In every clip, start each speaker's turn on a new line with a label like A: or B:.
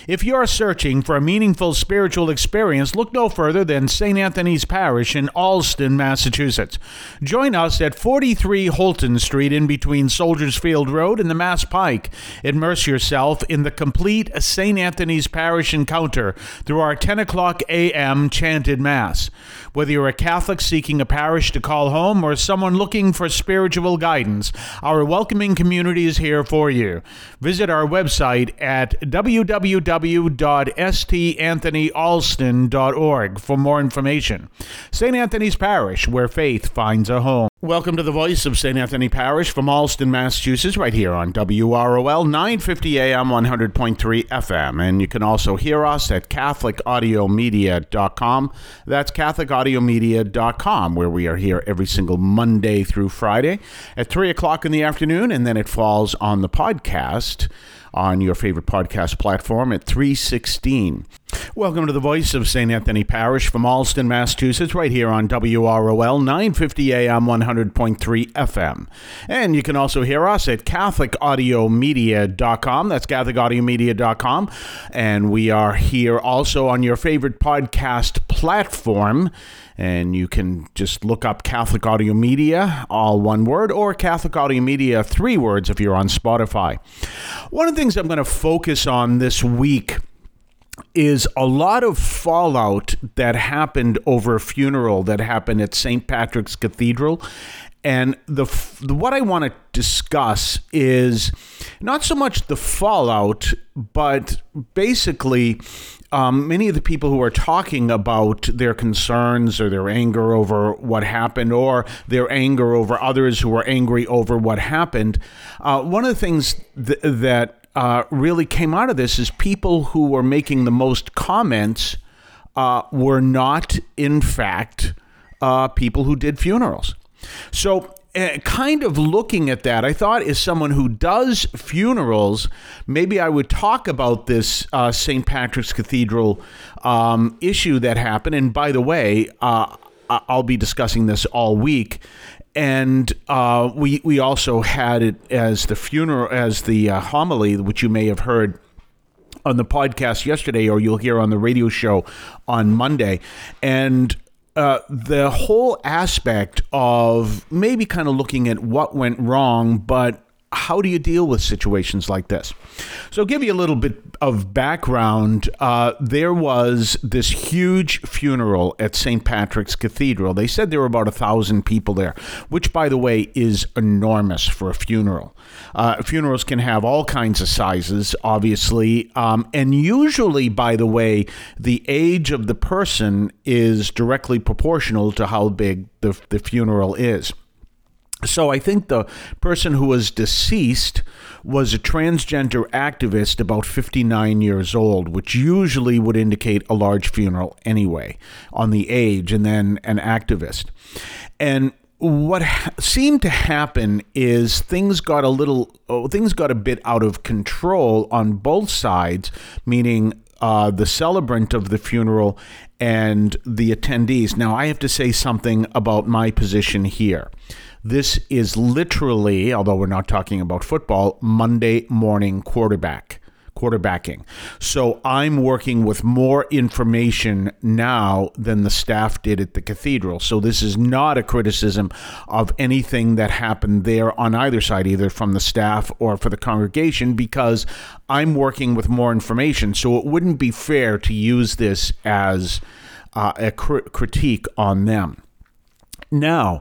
A: If you're searching for a meaningful spiritual experience, look no further than St. Anthony's Parish in Allston, Massachusetts. Join us at 43 Holton Street in between Soldiers Field Road and the Mass Pike. Immerse yourself in the complete St. Anthony's Parish encounter through our 10 o'clock a.m. chanted Mass. Whether you're a Catholic seeking a parish to call home or someone looking for spiritual guidance, our welcoming community is here for you. Visit our website at www.stanthonyalston.org for more information. St. Anthony's Parish, where faith finds a home. Welcome to the voice of St. Anthony Parish from Allston, Massachusetts, right here on WROL 950 AM 100.3 FM. And you can also hear us at CatholicAudiomedia.com. That's CatholicAudiomedia.com, where we are here every single Monday through Friday at 3 o'clock in the afternoon, and then it falls on the podcast on your favorite podcast platform at 3:16. Welcome to the voice of St. Anthony Parish from Allston, Massachusetts, right here on WROL 950 AM 100.3 FM. And you can also hear us at CatholicAudiomedia.com. That's CatholicAudiomedia.com. And we are here also on your favorite podcast platform. And you can just look up Catholic Audio Media, all one word, or Catholic Audio Media, 3 words if you're on Spotify. One of the things I'm going to focus on this week is a lot of fallout that happened over a funeral that happened at St. Patrick's Cathedral. And what I want to discuss is not so much the fallout, but basically many of the people who are talking about their concerns or their anger over what happened, or their anger over others who are angry over what happened. One of the things that really came out of this is people who were making the most comments were not, in fact, people who did funerals. So kind of looking at that, I thought, as someone who does funerals, maybe I would talk about this St. Patrick's Cathedral issue that happened. And by the way, I'll be discussing this all week. And we also had it as the funeral, as the homily, which you may have heard on the podcast yesterday, or you'll hear on the radio show on Monday. And the whole aspect of maybe kind of looking at what went wrong, but how do you deal with situations like this? So I'll give you a little bit of background. There was this huge funeral at St. Patrick's Cathedral. They said there were about 1,000 people there, which, by the way, is enormous for a funeral. Funerals can have all kinds of sizes, obviously, and usually, by the way, the age of the person is directly proportional to how big the funeral is. So I think the person who was deceased was a transgender activist about 59 years old, which usually would indicate a large funeral anyway on the age, and then an activist. And what seemed to happen is things got a bit out of control on both sides, meaning the celebrant of the funeral and the attendees. Now, I have to say something about my position here. This is literally, although we're not talking about football, Monday morning quarterbacking. So I'm working with more information now than the staff did at the cathedral. So this is not a criticism of anything that happened there on either side, either from the staff or for the congregation, because I'm working with more information. So it wouldn't be fair to use this as a critique on them. Now,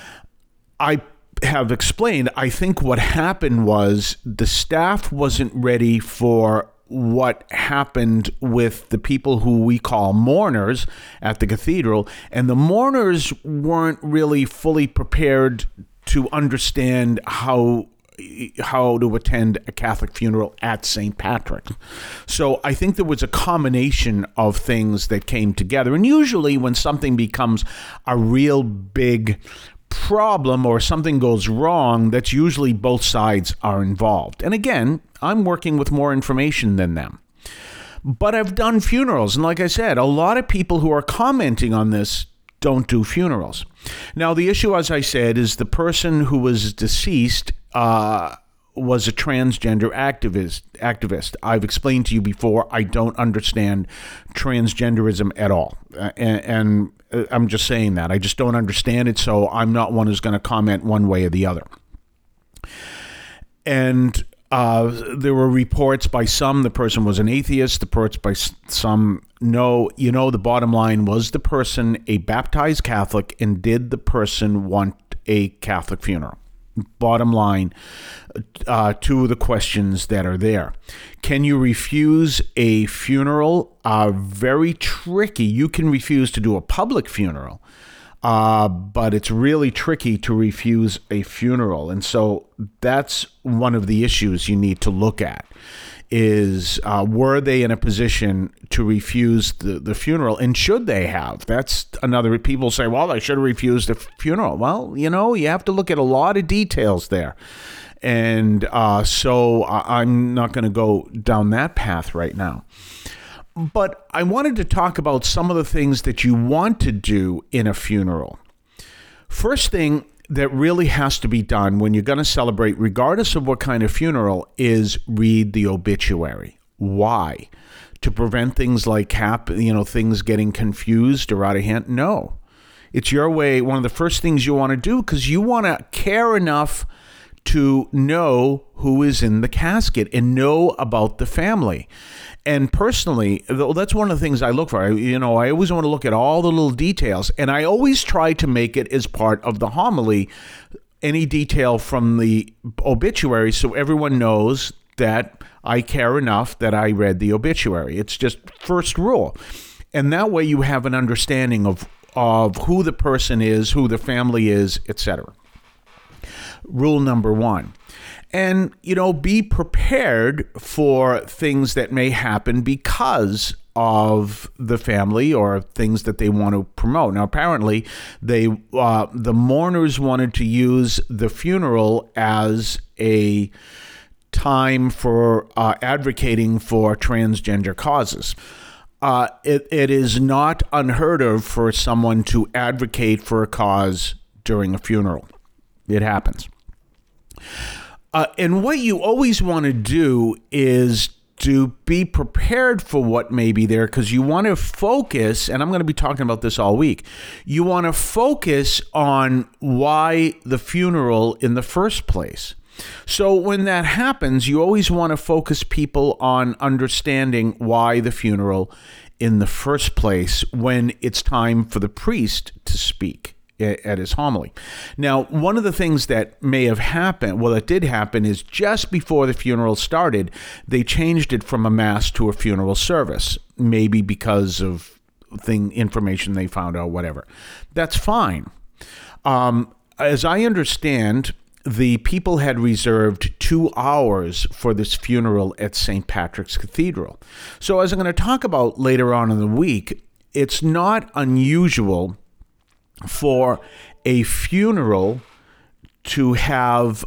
A: I have explained, I think what happened was the staff wasn't ready for what happened with the people who we call mourners at the cathedral, and the mourners weren't really fully prepared to understand how to attend a Catholic funeral at St. Patrick's. So I think there was a combination of things that came together. And usually when something becomes a real big problem or something goes wrong, that's usually both sides are involved. And again, I'm working with more information than them. But I've done funerals. And like I said, a lot of people who are commenting on this don't do funerals. Now, the issue, as I said, is the person who was deceased was a transgender activist. I've explained to you before, I don't understand transgenderism at all. And I'm just saying that. I just don't understand it, so I'm not one who's going to comment one way or the other. And there were reports by some the person was an atheist, reports by some no. The bottom line was the person a baptized Catholic, and did the person want a Catholic funeral? Bottom line, two of the questions that are there. Can you refuse a funeral? Very tricky. You can refuse to do a public funeral, but it's really tricky to refuse a funeral. And so that's one of the issues you need to look at is were they in a position to refuse the funeral, and should they have? That's another. People say, well, they should have refused the funeral. Well, you have to look at a lot of details there. And so I'm not going to go down that path right now. But I wanted to talk about some of the things that you want to do in a funeral. First thing that really has to be done when you're going to celebrate, regardless of what kind of funeral, is read the obituary. Why? To prevent things like things getting confused or out of hand? No. It's your way. One of the first things you want to do, because you want to care enough to know who is in the casket and know about the family. And personally, that's one of the things I look for. I always want to look at all the little details, and I always try to make it as part of the homily, any detail from the obituary, so everyone knows that I care enough that I read the obituary. It's just first rule. And that way you have an understanding of who the person is, who the family is, etc. Rule number one. And, be prepared for things that may happen because of the family or things that they want to promote. Now, apparently, the mourners wanted to use the funeral as a time for advocating for transgender causes. It is not unheard of for someone to advocate for a cause during a funeral. It happens. And what you always want to do is to be prepared for what may be there, because you want to focus, and I'm going to be talking about this all week, you want to focus on why the funeral in the first place. So when that happens, you always want to focus people on understanding why the funeral in the first place when it's time for the priest to speak at his homily. Now, one of the things that may have happened, that did happen, is just before the funeral started, they changed it from a mass to a funeral service, maybe because of information they found out, whatever. That's fine. As I understand, the people had reserved 2 hours for this funeral at St. Patrick's Cathedral. So as I'm going to talk about later on in the week, it's not unusual for a funeral to have,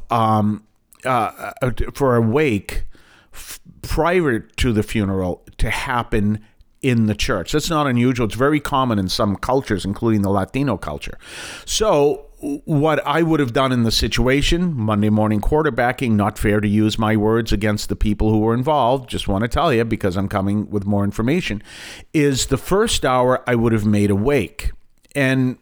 A: for a wake prior to the funeral to happen in the church. That's not unusual. It's very common in some cultures, including the Latino culture. So what I would have done in the situation, Monday morning quarterbacking, not fair to use my words against the people who were involved, just want to tell you because I'm coming with more information, is the first hour I would have made a wake. And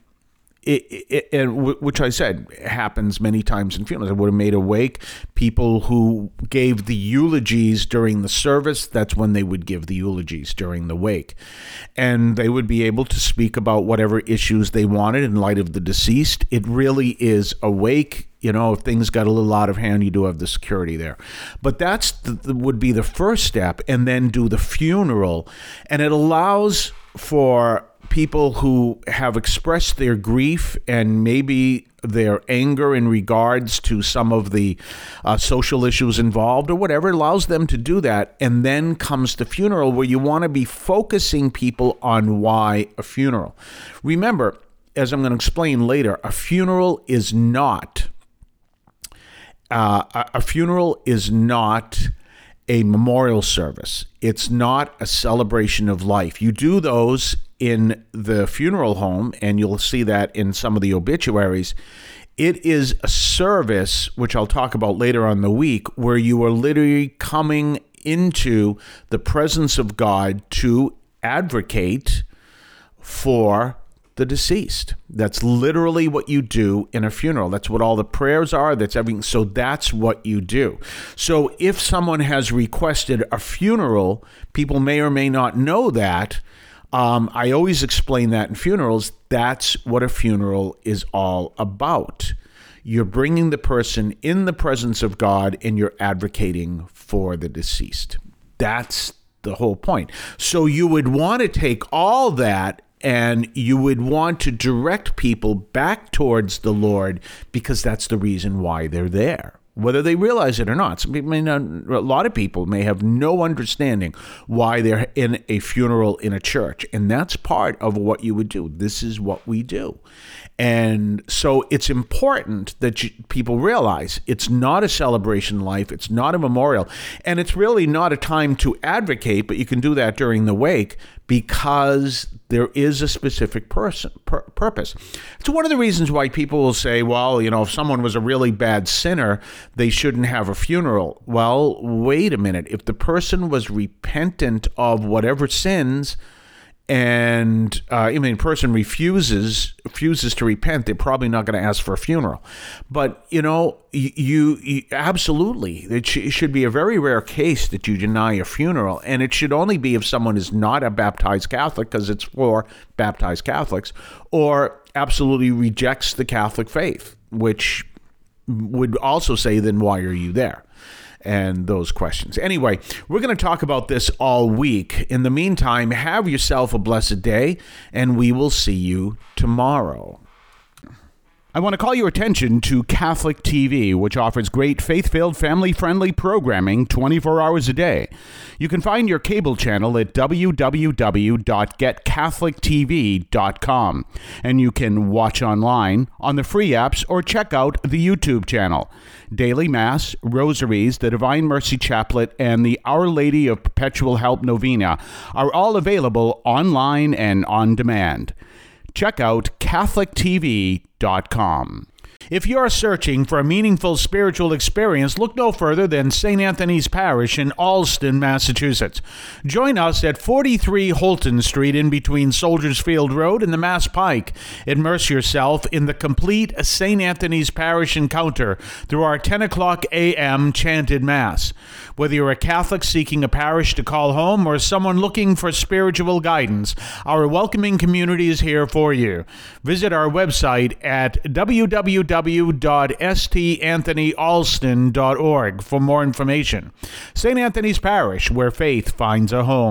A: which I said happens many times in funerals. I would have made a wake. People who gave the eulogies during the service, that's when they would give the eulogies during the wake. And they would be able to speak about whatever issues they wanted in light of the deceased. It really is a wake. If things got a little out of hand, you do have the security there. But that's would be the first step, and then do the funeral. And it allows for people who have expressed their grief and maybe their anger in regards to some of the social issues involved or whatever, it allows them to do that. And then comes the funeral, where you want to be focusing people on why a funeral. Remember, as I'm going to explain later, a funeral is not a memorial service. It's not a celebration of life. You do those in the funeral home, and you'll see that in some of the obituaries. It is a service, which I'll talk about later on in the week, where you are literally coming into the presence of God to advocate for the deceased. That's literally what you do in a funeral. That's what all the prayers are. That's everything. So that's what you do. So if someone has requested a funeral, people may or may not know that. I always explain that in funerals. That's what a funeral is all about. You're bringing the person in the presence of God and you're advocating for the deceased. That's the whole point. So you would want to take all that and you would want to direct people back towards the Lord because that's the reason why they're there, whether they realize it or not. Some people may not, a lot of people may have no understanding why they're in a funeral in a church. And that's part of what you would do. This is what we do. And so it's important that people realize it's not a celebration life. It's not a memorial. And it's really not a time to advocate, but you can do that during the wake because there is a specific purpose. It's one of the reasons why people will say, well, if someone was a really bad sinner, they shouldn't have a funeral. Well, wait a minute. If the person was repentant of whatever sins, and person refuses to repent, they're probably not going to ask for a funeral. But you absolutely, it should be a very rare case that you deny a funeral, and it should only be if someone is not a baptized Catholic, because it's for baptized Catholics, or absolutely rejects the Catholic faith, which would also say, then why are you there? And those questions. Anyway, we're going to talk about this all week. In the meantime, have yourself a blessed day, and we will see you tomorrow. I want to call your attention to Catholic TV, which offers great faith-filled, family-friendly programming 24 hours a day. You can find your cable channel at www.getcatholictv.com, and you can watch online on the free apps or check out the YouTube channel. Daily Mass, Rosaries, the Divine Mercy Chaplet, and the Our Lady of Perpetual Help Novena are all available online and on demand. Check out CatholicTV.com. If you're searching for a meaningful spiritual experience, look no further than St. Anthony's Parish in Allston, Massachusetts. Join us at 43 Holton Street in between Soldiers Field Road and the Mass Pike. Immerse yourself in the complete St. Anthony's Parish encounter through our 10 o'clock a.m. chanted Mass. Whether you're a Catholic seeking a parish to call home or someone looking for spiritual guidance, our welcoming community is here for you. Visit our website at www.stanthonyalston.org for more information. St. Anthony's Parish, where faith finds a home.